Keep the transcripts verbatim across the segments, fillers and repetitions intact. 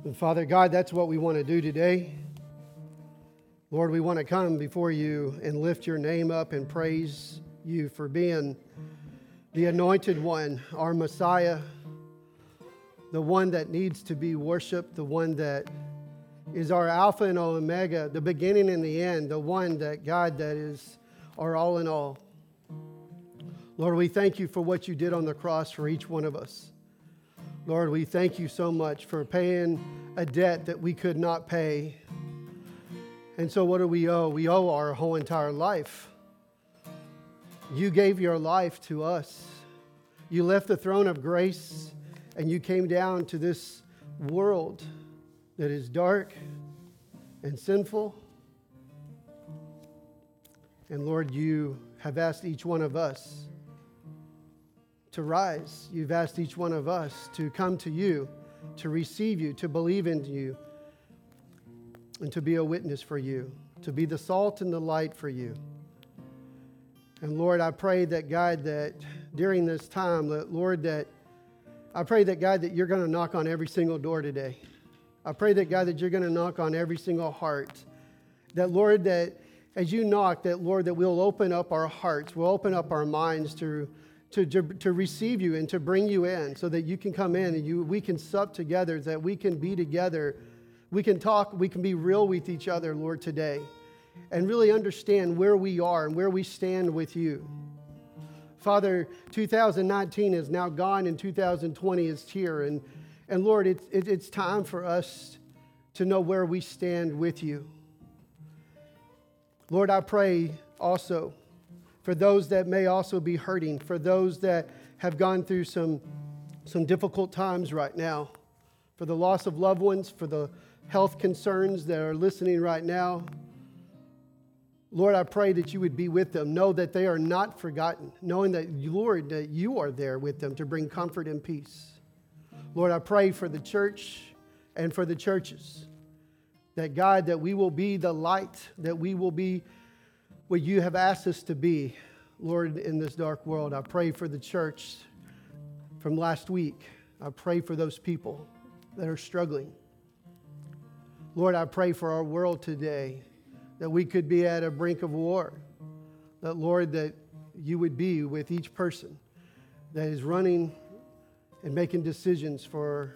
And Father God, that's what we want to do today. Lord, we want to come before you and lift your name up and praise you for being the anointed one, our Messiah, the one that needs to be worshiped, the one that is our Alpha and Omega, the beginning and the end, the one that, God, that is our all in all. Lord, we thank you for what you did on the cross for each one of us. Lord, we thank you so much for paying a debt that we could not pay. And so what do we owe? We owe our whole entire life. You gave your life to us. You left the throne of grace and you came down to this world that is dark and sinful. And Lord, you have asked each one of us to rise. You've asked each one of us to come to you, to receive you, to believe in you, and to be a witness for you, to be the salt and the light for you. And Lord, I pray that, God, that during this time, that, Lord, that I pray that, God, that you're going to knock on every single door today. I pray that, God, that you're going to knock on every single heart. That, Lord, that as you knock, that, Lord, that we'll open up our hearts, we'll open up our minds to To, to, to receive you and to bring you in so that you can come in and you we can sup together, that we can be together. We can talk, we can be real with each other, Lord, today. And really understand where we are and where we stand with you. Father, two thousand nineteen is now gone and two thousand twenty is here. And, and Lord, it's, it, it's time for us to know where we stand with you. Lord, I pray also for those that may also be hurting, for those that have gone through some, some difficult times right now, for the loss of loved ones, for the health concerns that are listening right now. Lord, I pray that you would be with them. Know that they are not forgotten, knowing that, Lord, that you are there with them to bring comfort and peace. Lord, I pray for the church and for the churches, that, God, that we will be the light, that we will be what you have asked us to be, Lord, in this dark world. I pray for the church from last week. I pray for those people that are struggling. Lord, I pray for our world today, that we could be at a brink of war. That, Lord, that you would be with each person that is running and making decisions for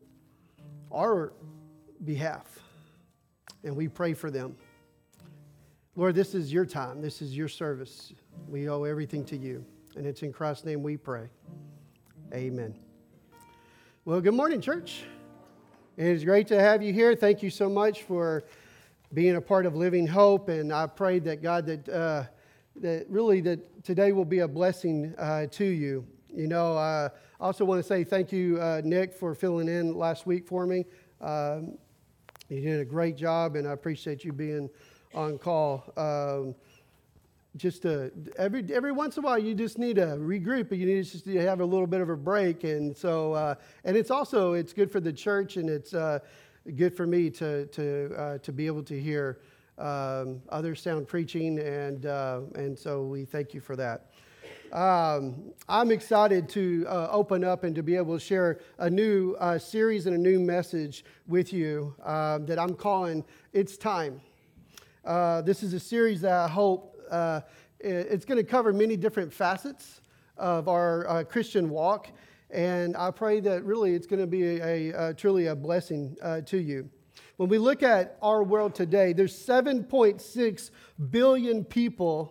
our behalf. And we pray for them. Lord, this is your time. This is your service. We owe everything to you. And it's in Christ's name we pray. Amen. Well, good morning, church. It is great to have you here. Thank you so much for being a part of Living Hope. And I pray that, God, that uh, that really that today will be a blessing uh, to you. You know, uh, I also want to say thank you, uh, Nick, for filling in last week for me. Um, you did a great job, and I appreciate you being on call. Um, just uh, every every once in a while, you just need to regroup, and you need to just have a little bit of a break. And so, uh, and it's also it's good for the church, and it's uh, good for me to to uh, to be able to hear um, other sound preaching, and uh, and so we thank you for that. Um, I'm excited to uh, open up and to be able to share a new uh, series and a new message with you uh, that I'm calling "It's Time." Uh, this is a series that I hope uh, it's going to cover many different facets of our uh, Christian walk, and I pray that really it's going to be a, a, a truly a blessing uh, to you. When we look at our world today, there's seven point six billion people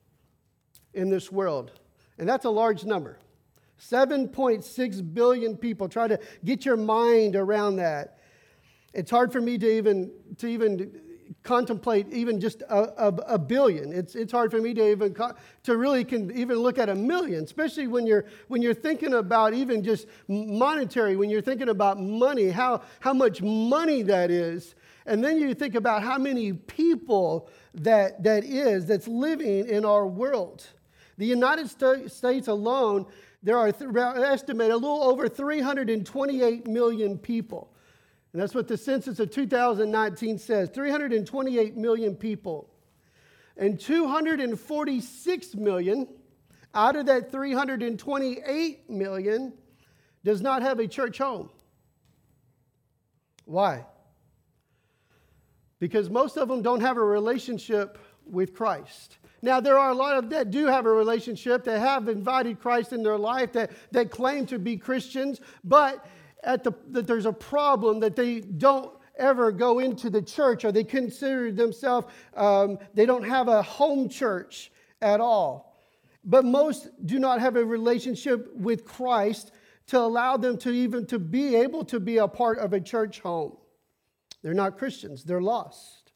in this world, and that's a large number. seven point six billion people. Try to get your mind around that. It's hard for me to even to even. contemplate even just a, a, a billion. It's it's hard for me to even to really can even look at a million, especially when you're when you're thinking about even just monetary, when you're thinking about money, how how much money that is, and then you think about how many people that that is that's living in our world. The United States alone, there are th- estimated a little over three hundred twenty-eight million people. And that's what the census of two thousand nineteen says, three hundred twenty-eight million people. And two hundred forty-six million out of that three hundred twenty-eight million does not have a church home. Why? Because most of them don't have a relationship with Christ. Now, there are a lot of that do have a relationship, that have invited Christ in their life, that, that claim to be Christians, but at the, that there's a problem that they don't ever go into the church, or they consider themselves, um, they don't have a home church at all. But most do not have a relationship with Christ to allow them to even to be able to be a part of a church home. They're not Christians. They're lost.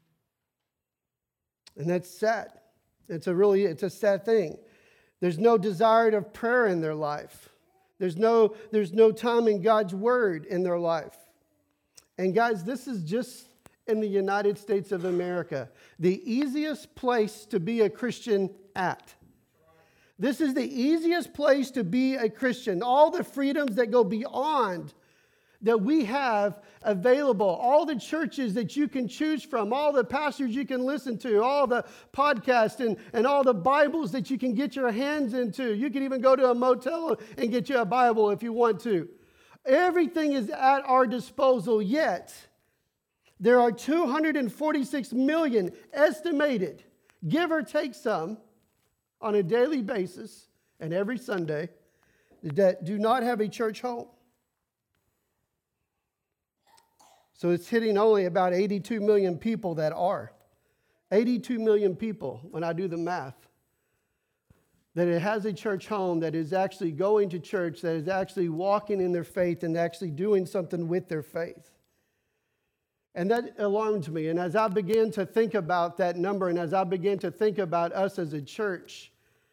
And that's sad. It's a really, it's a sad thing. There's no desire of prayer in their life. There's no, there's no time in God's word in their life. And guys, this is just in the United States of America, the easiest place to be a Christian at. This is the easiest place to be a Christian. All the freedoms that go beyond that we have available, all the churches that you can choose from, all the pastors you can listen to, all the podcasts and, and all the Bibles that you can get your hands into. You can even go to a motel and get you a Bible if you want to. Everything is at our disposal, yet there are two hundred forty-six million estimated, give or take some, on a daily basis and every Sunday that do not have a church home. So it's hitting only about eighty-two million people that are. eighty-two million people, when I do the math, that it has a church home, that is actually going to church, that is actually walking in their faith and actually doing something with their faith. And that alarmed me. And as I began to think about that number, and as I began to think about us as a church,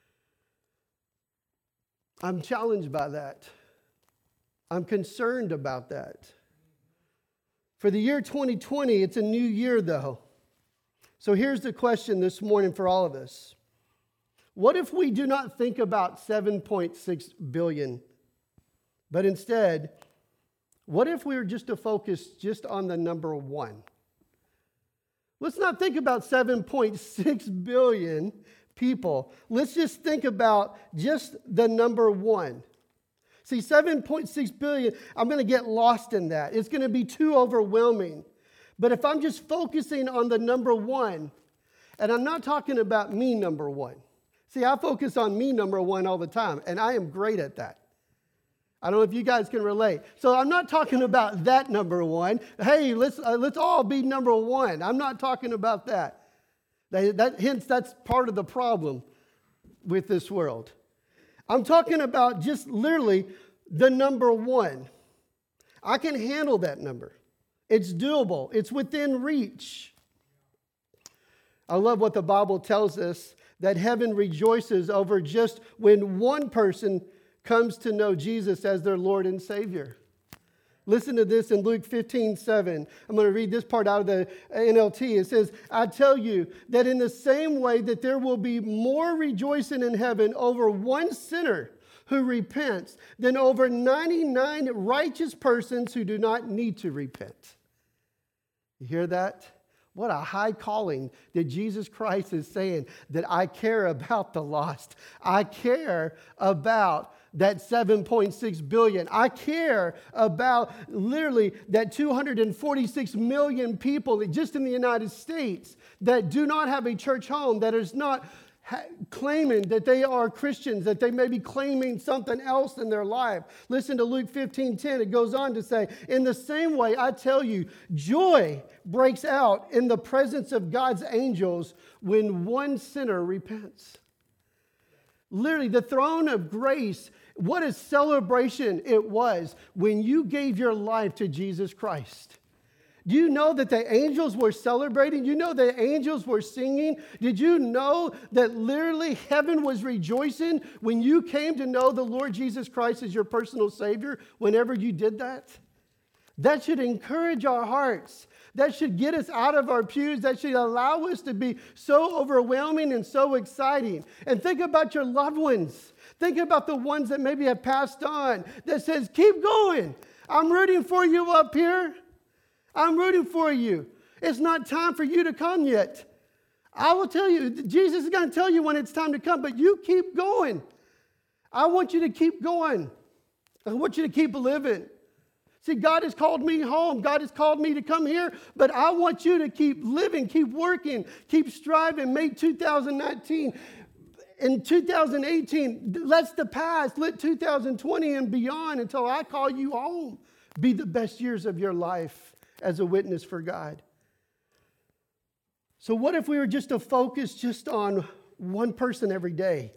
I'm challenged by that. I'm concerned about that. For the year twenty twenty, it's a new year though. So here's the question this morning for all of us. What if we do not think about seven point six billion, but instead, what if we were just to focus just on the number one? Let's not think about seven point six billion people. Let's just think about just the number one. See, seven point six billion, I'm going to get lost in that. It's going to be too overwhelming. But if I'm just focusing on the number one, and I'm not talking about me number one. See, I focus on me number one all the time, and I am great at that. I don't know if you guys can relate. So I'm not talking about that number one. Hey, let's uh, let's all be number one. I'm not talking about that. That, that. Hence, that's part of the problem with this world. I'm talking about just literally the number one. I can handle that number. It's doable. It's within reach. I love what the Bible tells us, that heaven rejoices over just when one person comes to know Jesus as their Lord and Savior. Listen to this in Luke fifteen seven. I'm going to read this part out of the N L T. It says, I tell you that in the same way that there will be more rejoicing in heaven over one sinner who repents than over ninety-nine righteous persons who do not need to repent. You hear that? What a high calling that Jesus Christ is saying, that I care about the lost. I care about that seven point six billion. I care about literally that two hundred forty-six million people that just in the United States that do not have a church home, that is not ha- claiming that they are Christians, that they may be claiming something else in their life. Listen to Luke fifteen ten. It goes on to say, in the same way, I tell you, joy breaks out in the presence of God's angels when one sinner repents. Literally, the throne of grace, what a celebration it was when you gave your life to Jesus Christ. Do you know that the angels were celebrating? You know the angels were singing? Did you know that literally heaven was rejoicing when you came to know the Lord Jesus Christ as your personal Savior whenever you did that? That should encourage our hearts. That should get us out of our pews. That should allow us to be so overwhelming and so exciting. And think about your loved ones. Think about the ones that maybe have passed on that says, keep going. I'm rooting for you up here. I'm rooting for you. It's not time for you to come yet. I will tell you, Jesus is going to tell you when it's time to come, but you keep going. I want you to keep going. I want you to keep living. See, God has called me home. God has called me to come here, but I want you to keep living, keep working, keep striving. Make two thousand nineteen. In two thousand eighteen, let's the past, let two thousand twenty and beyond until I call you home be the best years of your life as a witness for God. So what if we were just to focus just on one person every day?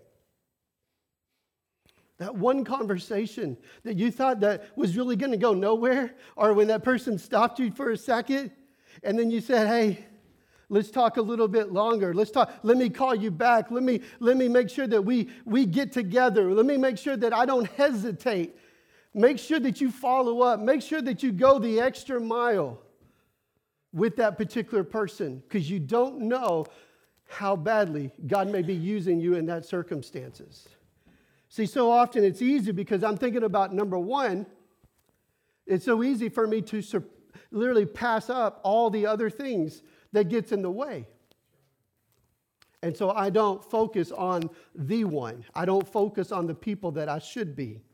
That one conversation that you thought that was really going to go nowhere, or when that person stopped you for a second and then you said, hey, let's talk a little bit longer. Let's talk. Let me call you back. Let me, let me make sure that we, we get together. Let me make sure that I don't hesitate. Make sure that you follow up. Make sure that you go the extra mile with that particular person, because you don't know how badly God may be using you in that circumstances. See, so often it's easy because I'm thinking about number one, it's so easy for me to sur- literally pass up all the other things that gets in the way. And so I don't focus on the one. I don't focus on the people that I should be.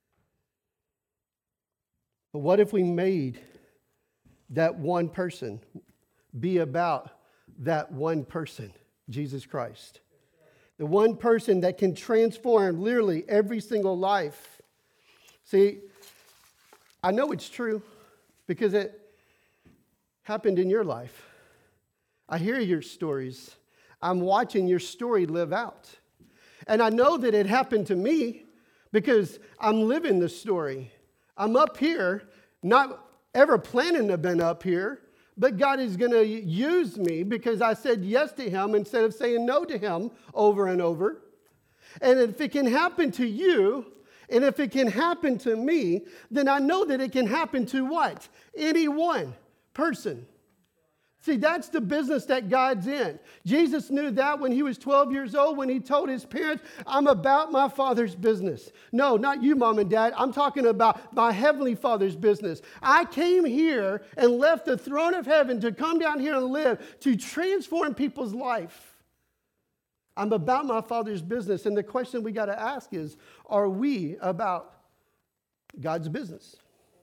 But what if we made that one person be about that one person, Jesus Christ? The one person that can transform literally every single life. See, I know it's true because it happened in your life. I hear your stories. I'm watching your story live out. And I know that it happened to me because I'm living the story. I'm up here, not ever planning to have been up here, but God is going to use me because I said yes to Him instead of saying no to Him over and over. And if it can happen to you, and if it can happen to me, then I know that it can happen to what? Any one person. See, that's the business that God's in. Jesus knew that when he was twelve years old, when he told his parents, I'm about my Father's business. No, not you, Mom and Dad. I'm talking about my Heavenly Father's business. I came here and left the throne of heaven to come down here and live, to transform people's life. I'm about my Father's business. And the question we got to ask is, are we about God's business?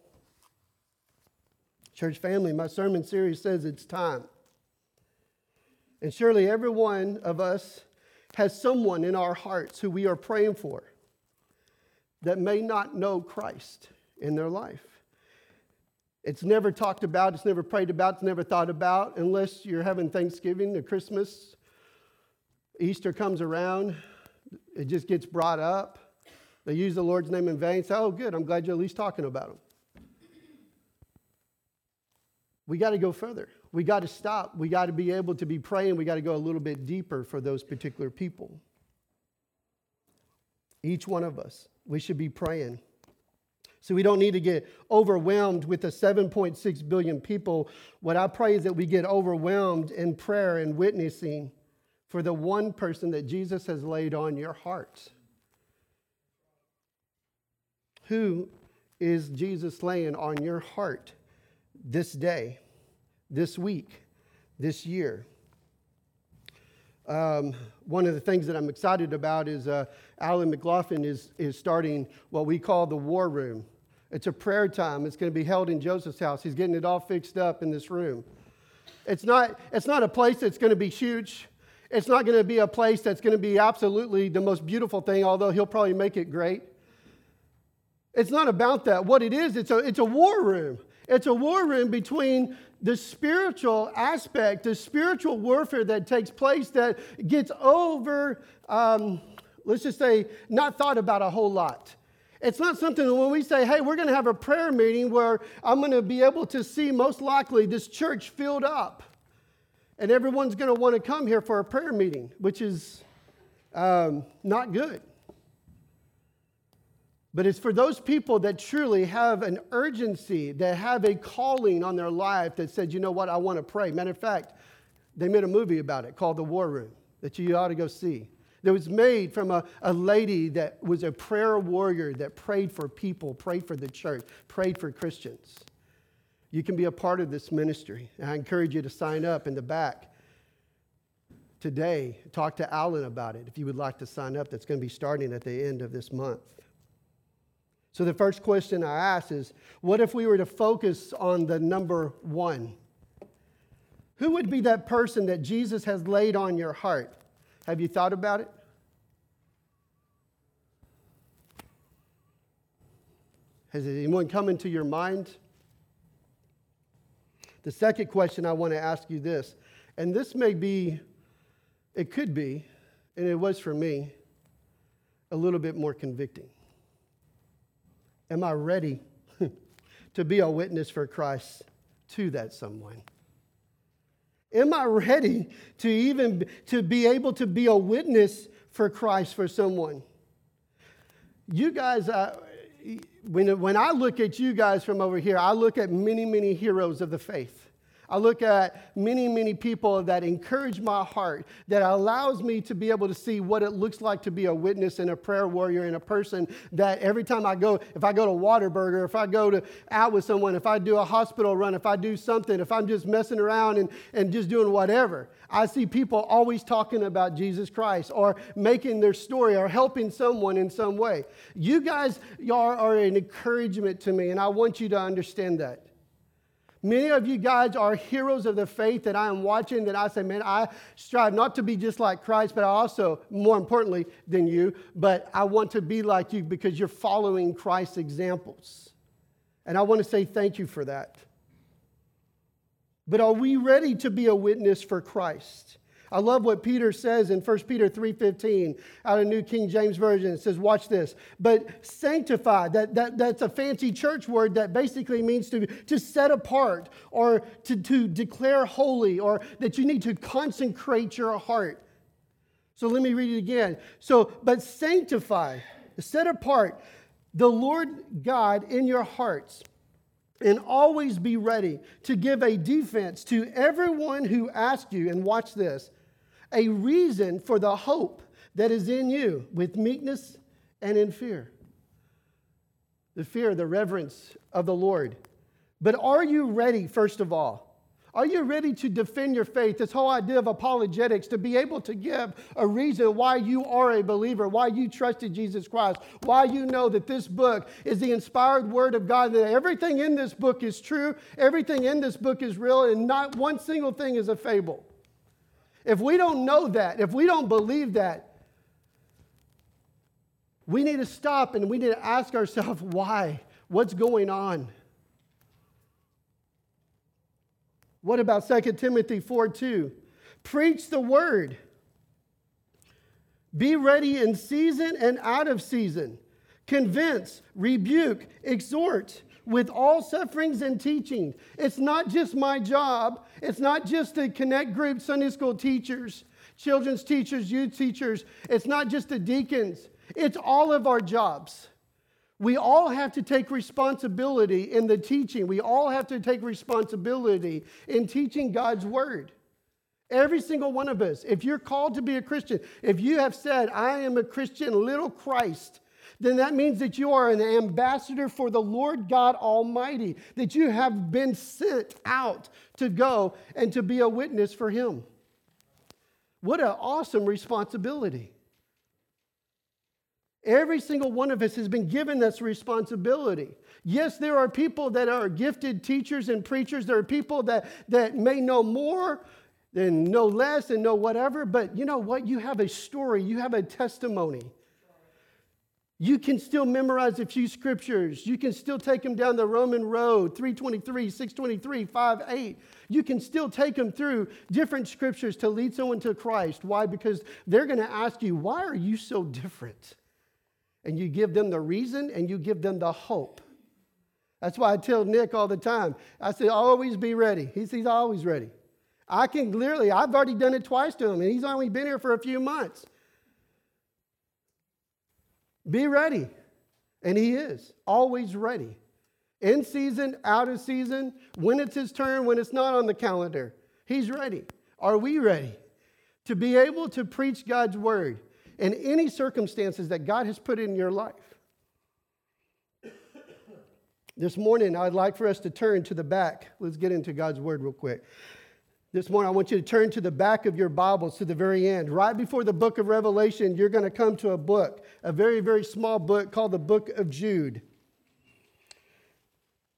Church family, my sermon series says it's time. And surely every one of us has someone in our hearts who we are praying for that may not know Christ in their life. It's never talked about, it's never prayed about, it's never thought about, unless you're having Thanksgiving or Christmas. Easter comes around, it just gets brought up. They use the Lord's name in vain. Say, oh, good, I'm glad you're at least talking about him. We got to go further. We got to stop. We got to be able to be praying. We got to go a little bit deeper for those particular people. Each one of us, we should be praying. So we don't need to get overwhelmed with the seven point six billion people. What I pray is that we get overwhelmed in prayer and witnessing for the one person that Jesus has laid on your hearts. Who is Jesus laying on your heart this day, this week, this year? Um, one of the things that I'm excited about is uh, Alan McLaughlin is, is starting what we call the War Room. It's a prayer time. It's going to be held in Joseph's house. He's getting it all fixed up in this room. It's not, it's not a place that's going to be huge. It's not going to be a place that's going to be absolutely the most beautiful thing, although he'll probably make it great. It's not about that. What it is, it's a, it's a war room. It's a war room between the spiritual aspect, the spiritual warfare that takes place that gets over, um, let's just say, not thought about a whole lot. It's not something that when we say, hey, we're going to have a prayer meeting where I'm going to be able to see most likely this church filled up. And everyone's going to want to come here for a prayer meeting, which is um, not good. But it's for those people that truly have an urgency, that have a calling on their life that said, you know what, I want to pray. Matter of fact, they made a movie about it called The War Room that you ought to go see. That was made from a, a lady that was a prayer warrior that prayed for people, prayed for the church, prayed for Christians. You can be a part of this ministry. And I encourage you to sign up in the back today. Talk to Alan about it if you would like to sign up. That's going to be starting at the end of this month. So the first question I ask is, what if we were to focus on the number one? Who would be that person that Jesus has laid on your heart? Have you thought about it? Has anyone come into your mind? The second question I want to ask you this, and this may be, it could be, and it was for me, a little bit more convicting. Am I ready to be a witness for Christ to that someone? Am I ready to even to be able to be a witness for Christ for someone? You guys, uh, when, when I look at you guys from over here, I look at many, many heroes of the faith. I look at many, many people that encourage my heart, that allows me to be able to see what it looks like to be a witness and a prayer warrior and a person that every time I go, if I go to Whataburger, if I go to out with someone, if I do a hospital run, if I do something, if I'm just messing around and, and just doing whatever, I see people always talking about Jesus Christ or making their story or helping someone in some way. You guys are, are an encouragement to me, and I want you to understand that. Many of you guys are heroes of the faith that I am watching, that I say, man, I strive not to be just like Christ, but I also, more importantly than you, but I want to be like you because you're following Christ's examples. And I want to say thank you for that. But are we ready to be a witness for Christ? I love what Peter says in First Peter three fifteen out of New King James Version. It says, watch this. But sanctify, that, that, that's a fancy church word that basically means to, to set apart or to, to declare holy, or that you need to consecrate your heart. So let me read it again. So, but sanctify, set apart the Lord God in your hearts, and always be ready to give a defense to everyone who asks you, and watch this, a reason for the hope that is in you with meekness and in fear. The fear, the reverence of the Lord. But are you ready, first of all? Are you ready to defend your faith? This whole idea of apologetics, to be able to give a reason why you are a believer, why you trusted Jesus Christ, why you know that this book is the inspired word of God, that everything in this book is true, everything in this book is real, and not one single thing is a fable. If we don't know that, if we don't believe that, we need to stop and we need to ask ourselves why, what's going on? What about Second Timothy four two? Preach the word. Be ready in season and out of season. Convince, rebuke, exhort with all sufferings and teaching. It's not just my job. It's not just the Connect Group Sunday school teachers, children's teachers, youth teachers. It's not just the deacons. It's all of our jobs. We all have to take responsibility in the teaching. We all have to take responsibility in teaching God's word. Every single one of us. If you're called to be a Christian, if you have said, I am a Christian, little Christ, then that means that you are an ambassador for the Lord God Almighty, that you have been sent out to go and to be a witness for Him. What an awesome responsibility. Every single one of us has been given this responsibility. Yes, there are people that are gifted teachers and preachers. There are people that, that may know more and know less and know whatever, but you know what? You have a story. You have a testimony. You can still memorize a few scriptures. You can still take them down the Roman road, three twenty-three, six twenty-three, five eight. You can still take them through different scriptures to lead someone to Christ. Why? Because they're going to ask you, why are you so different? And you give them the reason and you give them the hope. That's why I tell Nick all the time. I say, always be ready. He says, he's always ready. I can clearly, I've already done it twice to him, and he's only been here for a few months. Be ready. And he is always ready. In season, out of season, when it's his turn, when it's not on the calendar. He's ready. Are we ready to be able to preach God's word in any circumstances that God has put in your life? This morning, I'd like for us to turn to the back. Let's get into God's word real quick. This morning, I want you to turn to the back of your Bibles to the very end. Right before the book of Revelation, you're going to come to a book, a very, very small book called the book of Jude.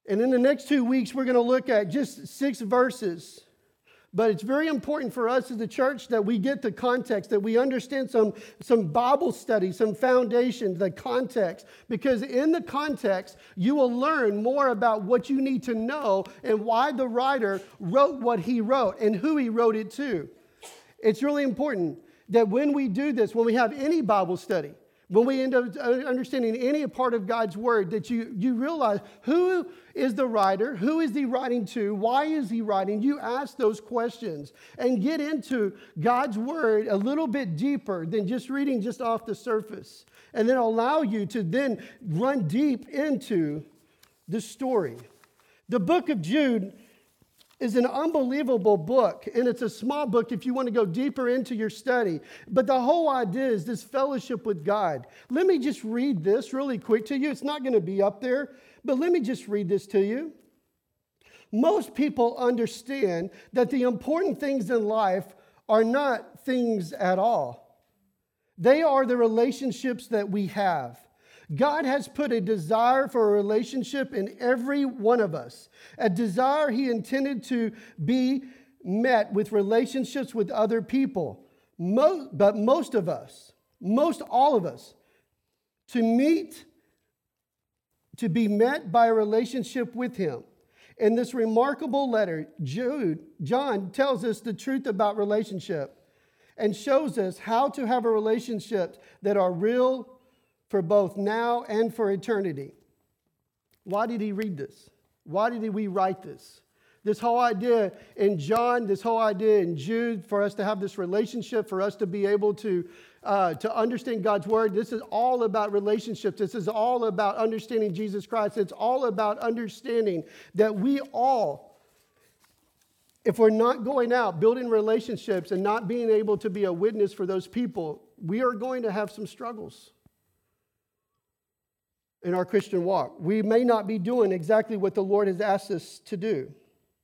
And in the next two weeks, we're going to look at just six verses. But it's very important for us as a church that we get the context, that we understand some, some Bible study, some foundations, the context. Because in the context, you will learn more about what you need to know and why the writer wrote what he wrote and who he wrote it to. It's really important that when we do this, when we have any Bible study, when we end up understanding any part of God's word, that you, you realize who is the writer, who is he writing to, why is he writing? You ask those questions and get into God's word a little bit deeper than just reading just off the surface. And then allow you to then run deep into the story. The book of Jude is an unbelievable book, and it's a small book if you want to go deeper into your study. But the whole idea is this fellowship with God. Let me just read this really quick to you. It's not going to be up there, but let me just read this to you. Most people understand that the important things in life are not things at all. They are the relationships that we have. God has put a desire for a relationship in every one of us, a desire he intended to be met with relationships with other people. Most, but most of us, most all of us, to meet, to be met by a relationship with him. In this remarkable letter, Jude, John tells us the truth about relationship and shows us how to have a relationship that are real for both now and for eternity. Why did he read this? Why did we write this? This whole idea in John, this whole idea in Jude, for us to have this relationship, for us to be able to, uh, to understand God's word, this is all about relationships. This is all about understanding Jesus Christ. It's all about understanding that we all, if we're not going out, building relationships and not being able to be a witness for those people, we are going to have some struggles in our Christian walk. We may not be doing exactly what the Lord has asked us to do.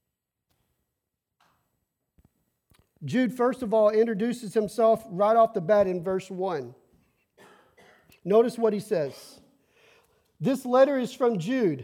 Jude, first of all, introduces himself right off the bat in verse one. Notice what he says. This letter is from Jude,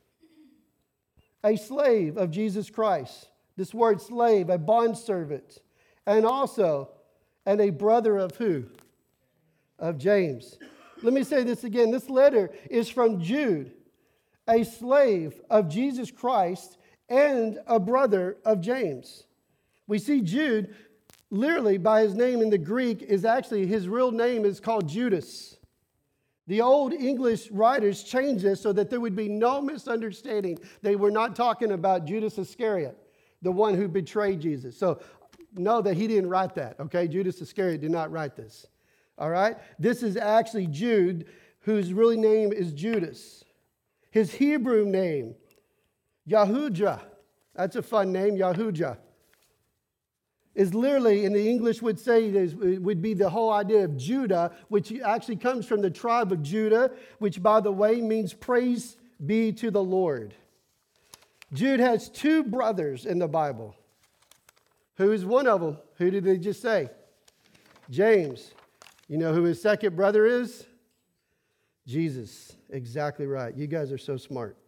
a slave of Jesus Christ. This word slave, a bondservant, and also, and a brother of who? Of James. Let me say this again. This letter is from Jude, a slave of Jesus Christ and a brother of James. We see Jude, literally by his name in the Greek, is actually, his real name is called Judas. The old English writers changed this so that there would be no misunderstanding. They were not talking about Judas Iscariot, the one who betrayed Jesus. So know that he didn't write that, okay? Judas Iscariot did not write this. All right? This is actually Jude, whose real name is Judas. His Hebrew name, Yahudah, that's a fun name, Yahudah, is literally, in the English would say, it would be the whole idea of Judah, which actually comes from the tribe of Judah, which, by the way, means praise be to the Lord. Jude has two brothers in the Bible. Who is one of them? Who did they just say? James. You know who his second brother is? Jesus. Exactly right. You guys are so smart.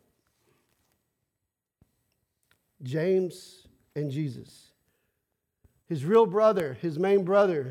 James and Jesus. His real brother, his main brother,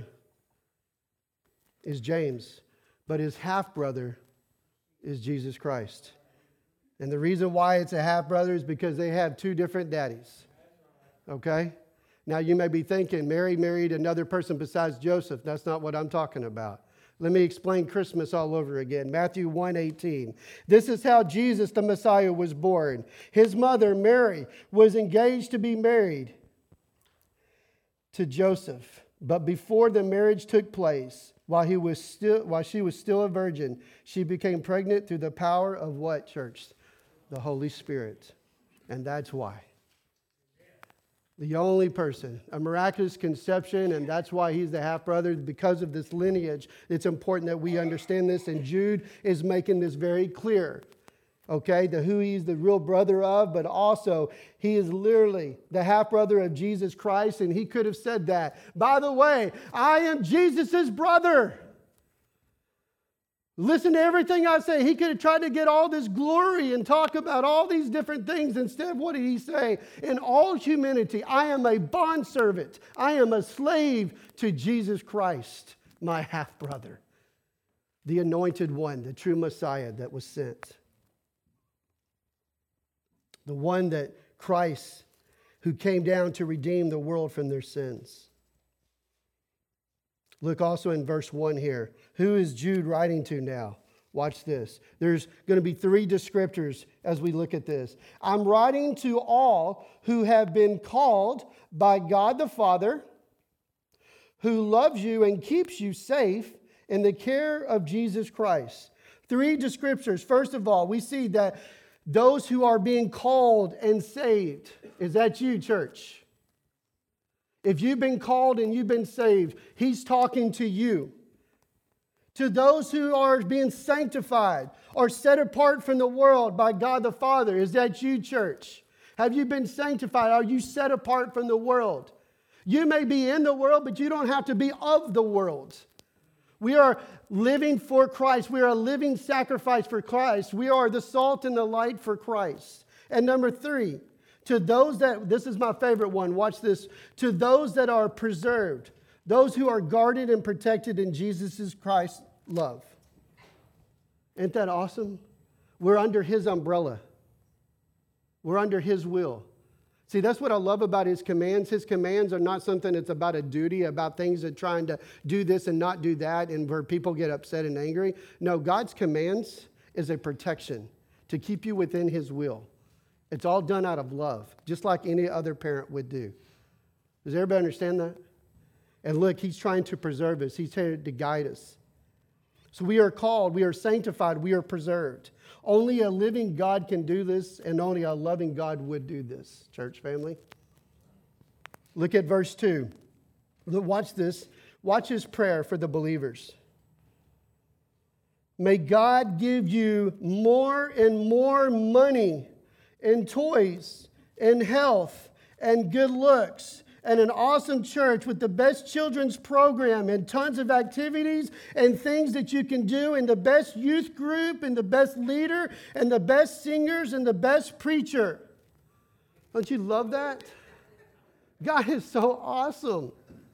is James, but his half-brother is Jesus Christ. And the reason why it's a half-brother is because they have two different daddies. Okay? Now, you may be thinking, Mary married another person besides Joseph. That's not what I'm talking about. Let me explain Christmas all over again. Matthew one eighteen. This is how Jesus, the Messiah, was born. His mother, Mary, was engaged to be married to Joseph. But before the marriage took place, while he was still, while she was still a virgin, she became pregnant through the power of what, church? The Holy Spirit. And that's why. The only person, a miraculous conception, and that's why he's the half-brother, because of this lineage. It's important that we understand this, and Jude is making this very clear, okay, the who he's the real brother of, but also he is literally the half-brother of Jesus Christ, and he could have said that. By the way, I am Jesus' brother. Listen to everything I say. He could have tried to get all this glory and talk about all these different things. Instead, what did he say? In all humility, I am a bondservant. I am a slave to Jesus Christ, my half-brother, the anointed one, the true Messiah that was sent. The one that Christ, who came down to redeem the world from their sins. Look also in verse one here. Who is Jude writing to now? Watch this. There's going to be three descriptors as we look at this. I'm writing to all who have been called by God the Father, who loves you and keeps you safe in the care of Jesus Christ. Three descriptors. First of all, we see that those who are being called and saved. Is that you, church? If you've been called and you've been saved, he's talking to you. To those who are being sanctified or set apart from the world by God the Father. Is that you, church? Have you been sanctified? Are you set apart from the world? You may be in the world, but you don't have to be of the world. We are living for Christ. We are a living sacrifice for Christ. We are the salt and the light for Christ. And number three, to those that, this is my favorite one, watch this. To those that are preserved, those who are guarded and protected in Jesus Christ's love. Isn't that awesome? We're under his umbrella. We're under his will. See, that's what I love about his commands. His commands are not something that's about a duty, about things that trying to do this and not do that, and where people get upset and angry. No, God's commands is a protection to keep you within his will. It's all done out of love, just like any other parent would do. Does everybody understand that? And look, he's trying to preserve us. He's here to guide us. So we are called, we are sanctified, we are preserved. Only a living God can do this, and only a loving God would do this, church family. Look at verse two. Watch this. Watch his prayer for the believers. May God give you more and more money and toys and health and good looks and an awesome church with the best children's program and tons of activities and things that you can do, and the best youth group and the best leader and the best singers and the best preacher. Don't you love that? God is so awesome.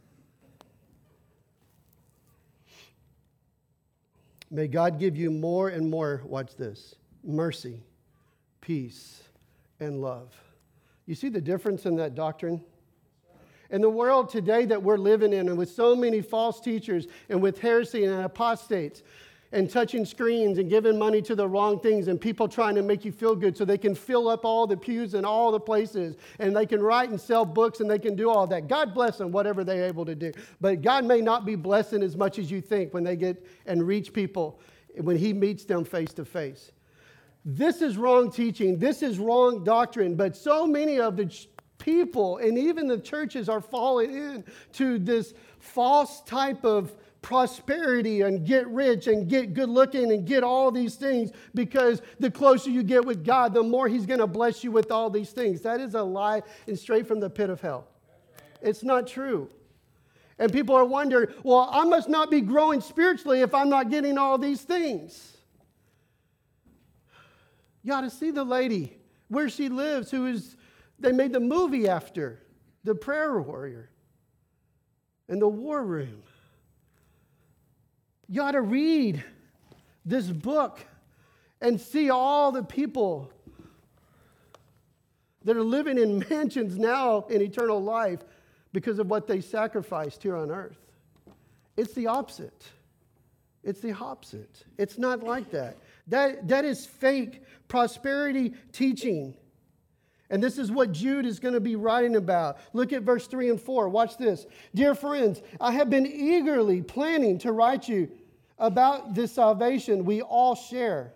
May God give you more and more, watch this, mercy, peace, and love. You see the difference in that doctrine? In the world today that we're living in, and with so many false teachers and with heresy and apostates and touching screens and giving money to the wrong things and people trying to make you feel good so they can fill up all the pews and all the places and they can write and sell books and they can do all that. God bless them, whatever they're able to do. But God may not be blessing as much as you think when they get and reach people, when he meets them face to face. This is wrong teaching. This is wrong doctrine. But so many of the ch- people and even the churches are falling into this false type of prosperity and get rich and get good looking and get all these things, because the closer you get with God, the more he's going to bless you with all these things. That is a lie and straight from the pit of hell. It's not true. And people are wondering, well, I must not be growing spiritually if I'm not getting all these things. You ought to see the lady where she lives, who is, they made the movie after, the prayer warrior and the war room. You ought to read this book and see all the people that are living in mansions now in eternal life because of what they sacrificed here on earth. It's the opposite. It's the opposite. It's not like that. That, that is fake prosperity teaching. And this is what Jude is going to be writing about. Look at verse three and four. Watch this. Dear friends, I have been eagerly planning to write you about this salvation we all share.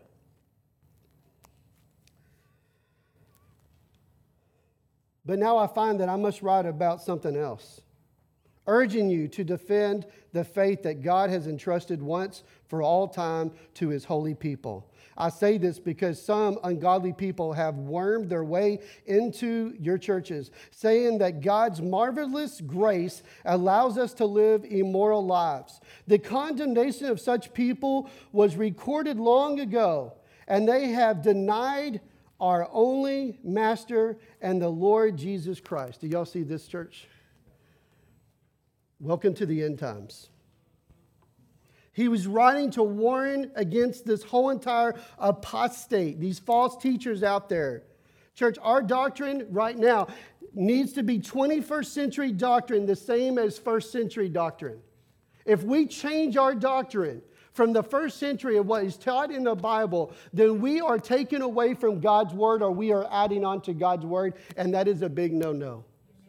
But now I find that I must write about something else. urging you to defend the faith that God has entrusted once for all time to his holy people. I say this because some ungodly people have wormed their way into your churches, saying that God's marvelous grace allows us to live immoral lives. The condemnation of such people was recorded long ago, and they have denied our only Master and the Lord Jesus Christ. Do y'all see this, church? Welcome to the end times. He was writing to warn against this whole entire apostate, these false teachers out there. Church, our doctrine right now needs to be twenty-first century doctrine, the same as first century doctrine. If we change our doctrine from the first century of what is taught in the Bible, then we are taken away from God's word, or we are adding on to God's word, and that is a big no-no.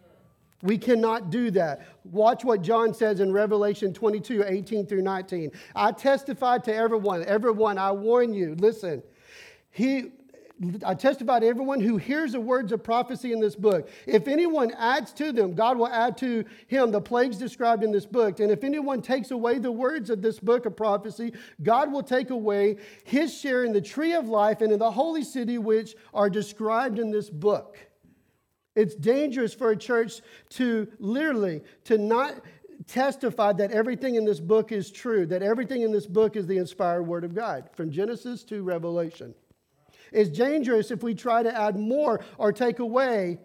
We cannot do that. Watch what John says in Revelation twenty-two, eighteen through nineteen. I testify to everyone, everyone, I warn you, listen, he, I testify to everyone who hears the words of prophecy in this book. If anyone adds to them, God will add to him the plagues described in this book. And if anyone takes away the words of this book of prophecy, God will take away his share in the tree of life and in the holy city which are described in this book. It's dangerous for a church to literally, to not testify that everything in this book is true, that everything in this book is the inspired word of God, from Genesis to Revelation. It's dangerous if we try to add more or take away,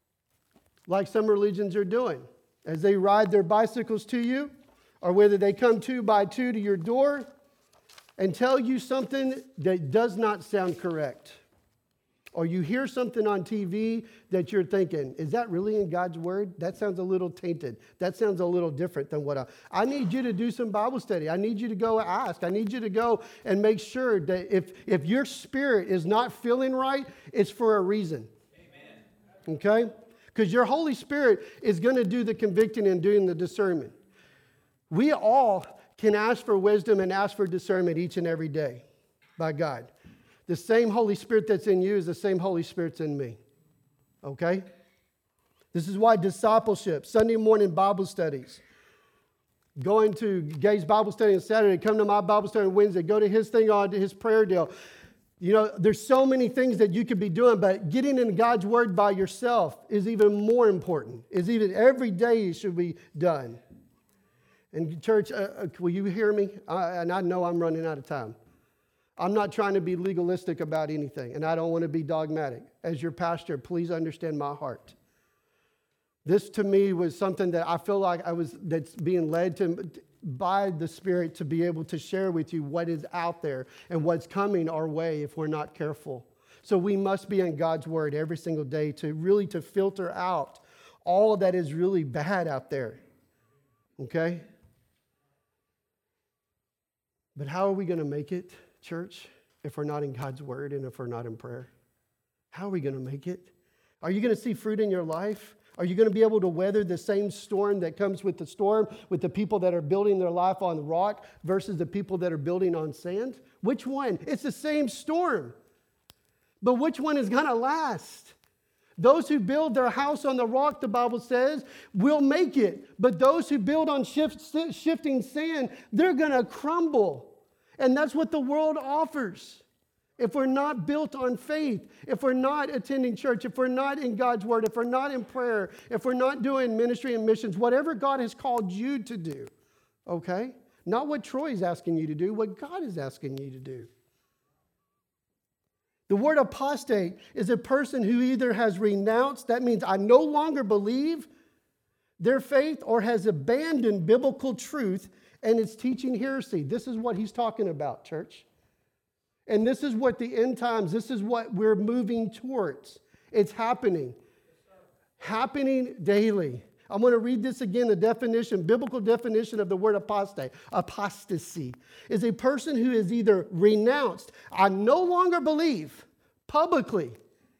like some religions are doing, as they ride their bicycles to you, or whether they come two by two to your door and tell you something that does not sound correct. Or you hear something on T V that you're thinking, is that really in God's word? That sounds a little tainted. That sounds a little different than what I... I need you to do some Bible study. I need you to go ask. I need you to go and make sure that if, if your spirit is not feeling right, it's for a reason. Amen. Okay? Because your Holy Spirit is going to do the convicting and doing the discernment. We all can ask for wisdom and ask for discernment each and every day by God. The same Holy Spirit that's in you is the same Holy Spirit's in me. Okay? This is why discipleship, Sunday morning Bible studies, going to Gay's Bible study on Saturday, come to my Bible study on Wednesday, go to his thing on his prayer deal. You know, there's so many things that you could be doing, but getting in God's word by yourself is even more important. Is even every day it should be done. And church, uh, will you hear me? I, and I know I'm running out of time. I'm not trying to be legalistic about anything, and I don't want to be dogmatic. As your pastor, please understand my heart. This to me was something that I feel like I was that's being led to by the Spirit to be able to share with you what is out there and what's coming our way if we're not careful. So we must be in God's word every single day to really to filter out all that is really bad out there. Okay? But how are we going to make it, church, if we're not in God's word and if we're not in prayer? How are we going to make it? Are you going to see fruit in your life? Are you going to be able to weather the same storm that comes with the storm with the people that are building their life on rock versus the people that are building on sand? Which one? It's the same storm. But which one is going to last? Those who build their house on the rock, the Bible says, will make it. But those who build on shift, shifting sand, they're going to crumble. And that's what the world offers. If we're not built on faith, if we're not attending church, if we're not in God's word, if we're not in prayer, if we're not doing ministry and missions, whatever God has called you to do, okay? Not what Troy is asking you to do, what God is asking you to do. The word apostate is a person who either has renounced, that means I no longer believe their faith, or has abandoned biblical truth and is teaching heresy. This is what he's talking about, church. And this is what the end times, this is what we're moving towards. It's happening. Happening daily. I'm going to read this again, the definition, biblical definition of the word apostate. Apostasy is a person who is either renounced, I no longer believe publicly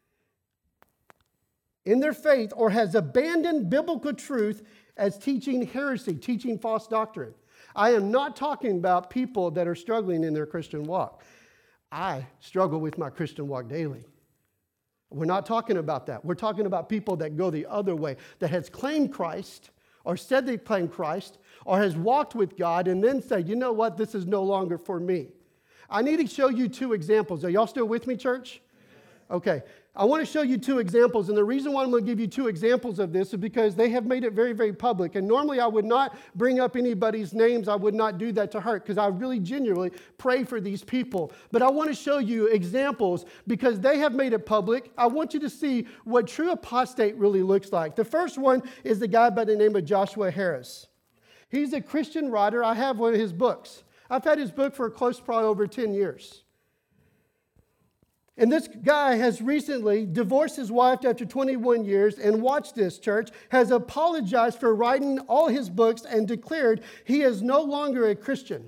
in their faith, or has abandoned biblical truth as teaching heresy, teaching false doctrine. I am not talking about people that are struggling in their Christian walk. I struggle with my Christian walk daily. We're not talking about that. We're talking about people that go the other way, that has claimed Christ, or said they claimed Christ, or has walked with God, and then say, you know what, this is no longer for me. I need to show you two examples. Are y'all still with me, church? Okay. I want to show you two examples, and the reason why I'm going to give you two examples of this is because they have made it very, very public. And normally I would not bring up anybody's names. I would not do that to hurt because I really genuinely pray for these people. But I want to show you examples because they have made it public. I want you to see what true apostate really looks like. The first one is the guy by the name of Joshua Harris. He's a Christian writer. I have one of his books. I've had his book for close to probably over ten years. And this guy has recently divorced his wife after twenty-one years, and watch this, church, has apologized for writing all his books and declared he is no longer a Christian.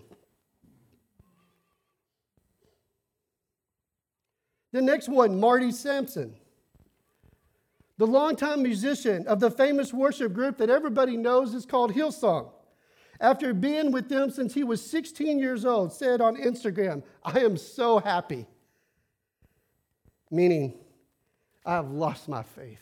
The next one, Marty Sampson, the longtime musician of the famous worship group that everybody knows is called Hillsong. After being with them since he was sixteen years old, said on Instagram, I am so happy. Meaning, I've lost my faith.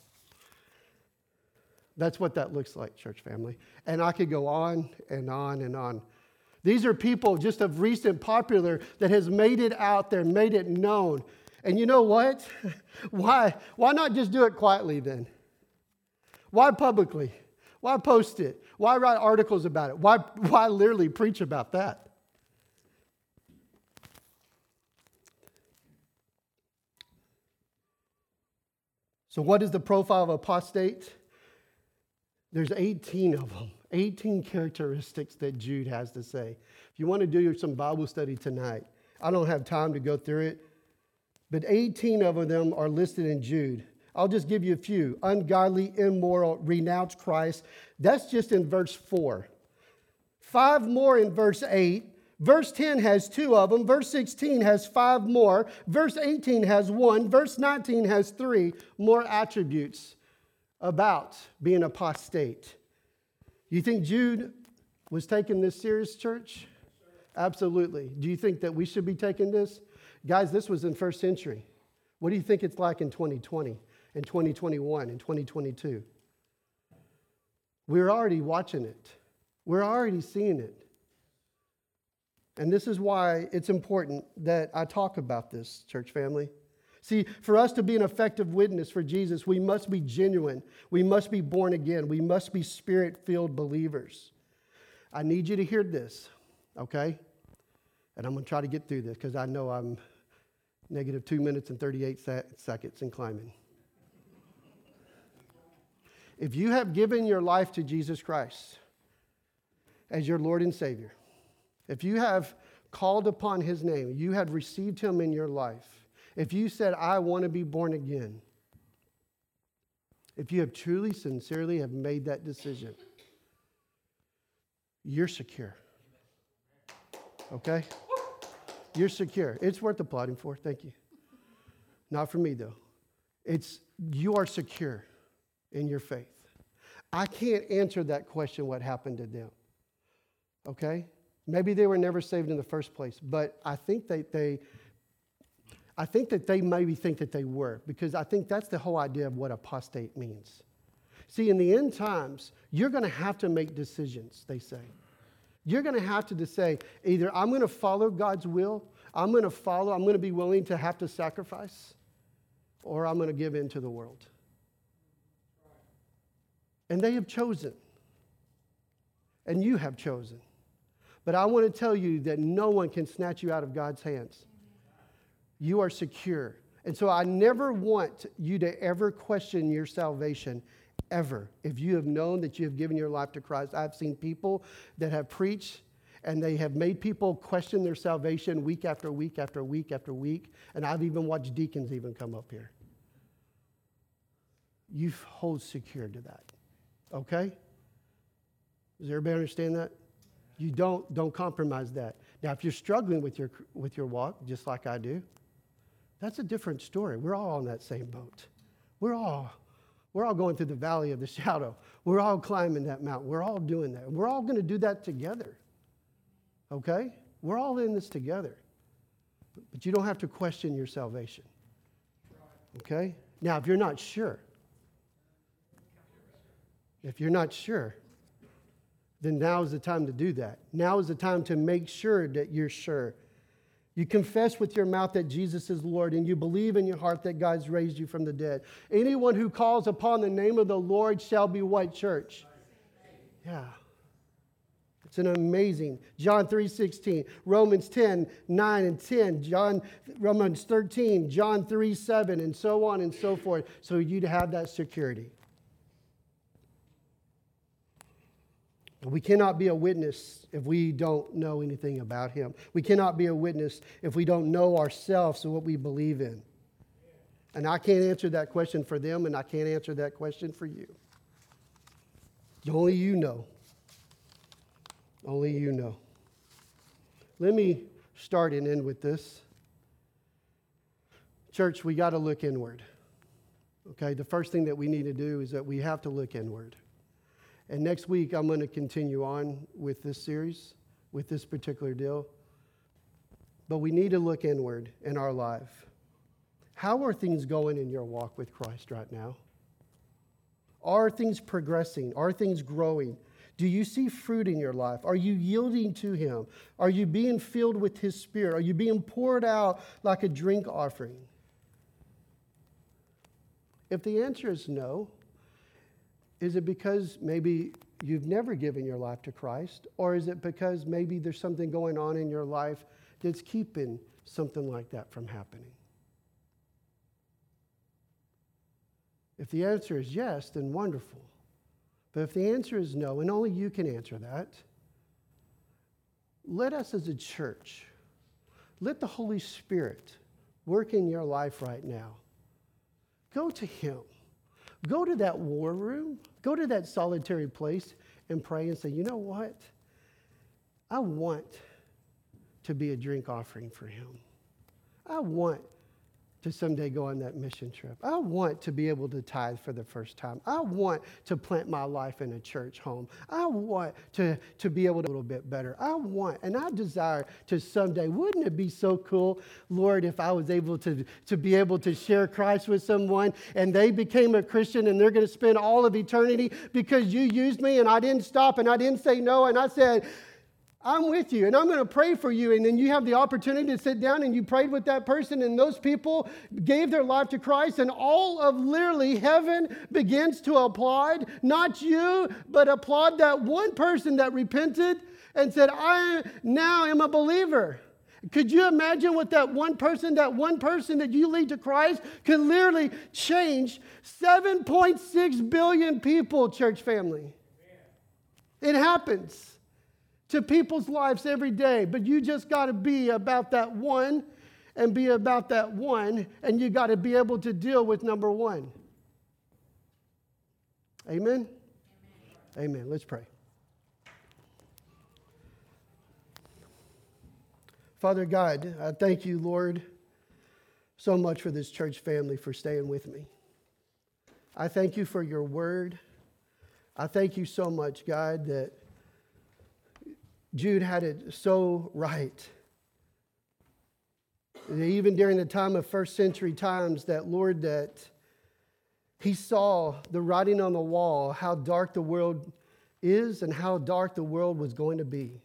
That's what that looks like, church family. And I could go on and on and on. These are people just of recent popular that has made it out there, made it known. And you know what? Why? Why not just do it quietly then? Why publicly? Why post it? Why write articles about it? Why, why literally preach about that? So what is the profile of apostate? There's eighteen of them, eighteen characteristics that Jude has to say. If you want to do some Bible study tonight, I don't have time to go through it, but eighteen of them are listed in Jude. I'll just give you a few. Ungodly, immoral, renounce Christ. That's just in verse four. Five more in verse eight. Verse ten has two of them. Verse sixteen has five more. Verse eighteen has one. Verse nineteen has three more attributes about being apostate. You think Jude was taking this serious, church? Absolutely. Do you think that we should be taking this? Guys, this was in first century. What do you think it's like in twenty twenty, in twenty twenty-one, in twenty twenty-two? We're already watching it. We're already seeing it. And this is why it's important that I talk about this, church family. See, for us to be an effective witness for Jesus, we must be genuine. We must be born again. We must be spirit-filled believers. I need you to hear this, okay? And I'm going to try to get through this because I know I'm negative two minutes and thirty-eight seconds and climbing. If you have given your life to Jesus Christ as your Lord and Savior, if you have called upon His name, you have received Him in your life, if you said, I want to be born again, if you have truly, sincerely have made that decision, you're secure. Okay? You're secure. It's worth applauding for. Thank you. Not for me, though. It's you are secure in your faith. I can't answer that question, what happened to them. Okay? Maybe they were never saved in the first place, but I think that they, I think that they maybe think that they were, because I think that's the whole idea of what apostate means. See, in the end times, you're going to have to make decisions, they say. You're going to have to say, either I'm going to follow God's will, I'm going to follow, I'm going to be willing to have to sacrifice, or I'm going to give in to the world. And they have chosen. And you have chosen. But I want to tell you that no one can snatch you out of God's hands. You are secure. And so I never want you to ever question your salvation, ever. If you have known that you have given your life to Christ, I've seen people that have preached and they have made people question their salvation week after week after week after week. And I've even watched deacons even come up here. You hold secure to that. Okay? Does everybody understand that? You don't, don't compromise that. Now, if you're struggling with your, with your walk, just like I do, that's a different story. We're all on that same boat. We're all, we're all going through the valley of the shadow. We're all climbing that mountain. We're all doing that. We're all going to do that together. Okay? We're all in this together. But you don't have to question your salvation. Okay? Now, if you're not sure, If you're not sure, then now is the time to do that. Now is the time to make sure that you're sure. You confess with your mouth that Jesus is Lord, and you believe in your heart that God's raised you from the dead. Anyone who calls upon the name of the Lord shall be what, church? Yeah. It's an amazing. John three sixteen, Romans ten, nine and ten, John, Romans thirteen, John three, seven, and so on and so forth, so you'd have that security. We cannot be a witness if we don't know anything about Him. We cannot be a witness if we don't know ourselves and what we believe in. And I can't answer that question for them, and I can't answer that question for you. Only you know. Only you know. Let me start and end with this. Church, we got to look inward. Okay, the first thing that we need to do is that we have to look inward. And next week, I'm going to continue on with this series, with this particular deal. But we need to look inward in our life. How are things going in your walk with Christ right now? Are things progressing? Are things growing? Do you see fruit in your life? Are you yielding to Him? Are you being filled with His Spirit? Are you being poured out like a drink offering? If the answer is no, is it because maybe you've never given your life to Christ? Or is it because maybe there's something going on in your life that's keeping something like that from happening? If the answer is yes, then wonderful. But if the answer is no, and only you can answer that, let us as a church, let the Holy Spirit work in your life right now. Go to Him. Go to that war room. Go to that solitary place and pray and say, you know what? I want to be a drink offering for Him. I want to someday go on that mission trip. I want to be able to tithe for the first time. I want to plant my life in a church home. I want to, to be able to a little bit better. I want, and I desire to someday, wouldn't it be so cool, Lord, if I was able to, to be able to share Christ with someone and they became a Christian and they're going to spend all of eternity because you used me and I didn't stop and I didn't say no and I said, I'm with you, and I'm going to pray for you. And then you have the opportunity to sit down and you prayed with that person, and those people gave their life to Christ, and all of literally heaven begins to applaud, not you, but applaud that one person that repented and said, I now am a believer. Could you imagine what that one person, that one person that you lead to Christ could literally change seven point six billion people, church family? It happens to people's lives every day, but you just got to be about that one and be about that one, and you got to be able to deal with number one. Amen? Amen. Amen. Let's pray. Father God, I thank you, Lord, so much for this church family, for staying with me. I thank you for your word. I thank you so much, God, that Jude had it so right. Even during the time of first century times, that Lord, that he saw the writing on the wall, how dark the world is and how dark the world was going to be.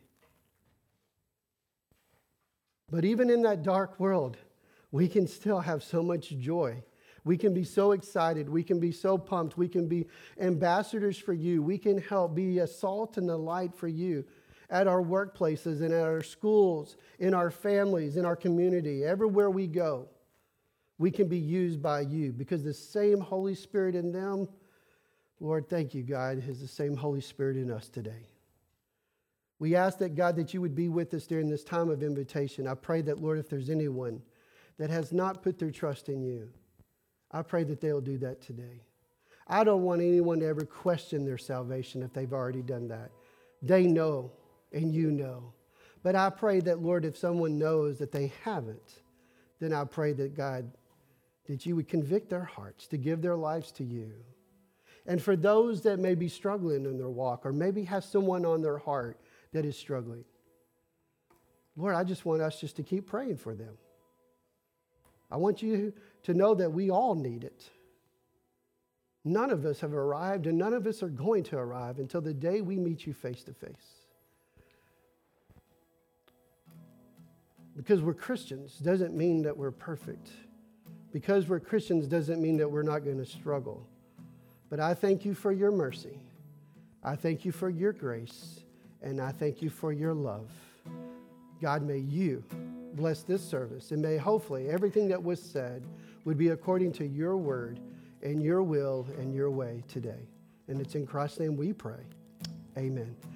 But even in that dark world, we can still have so much joy. We can be so excited. We can be so pumped. We can be ambassadors for you. We can help be a salt and a light for you at our workplaces and at our schools, in our families, in our community. Everywhere we go, we can be used by you because the same Holy Spirit in them, Lord, thank you, God, is the same Holy Spirit in us today. We ask that, God, that you would be with us during this time of invitation. I pray that, Lord, if there's anyone that has not put their trust in you, I pray that they'll do that today. I don't want anyone to ever question their salvation if they've already done that. They know. And you know. But I pray that, Lord, if someone knows that they haven't, then I pray that, God, that you would convict their hearts to give their lives to you. And for those that may be struggling in their walk or maybe have someone on their heart that is struggling, Lord, I just want us just to keep praying for them. I want you to know that we all need it. None of us have arrived, and none of us are going to arrive until the day we meet you face to face. Because we're Christians doesn't mean that we're perfect. Because we're Christians doesn't mean that we're not going to struggle. But I thank you for your mercy. I thank you for your grace. And I thank you for your love. God, may you bless this service. And may hopefully everything that was said would be according to your word and your will and your way today. And it's in Christ's name we pray. Amen.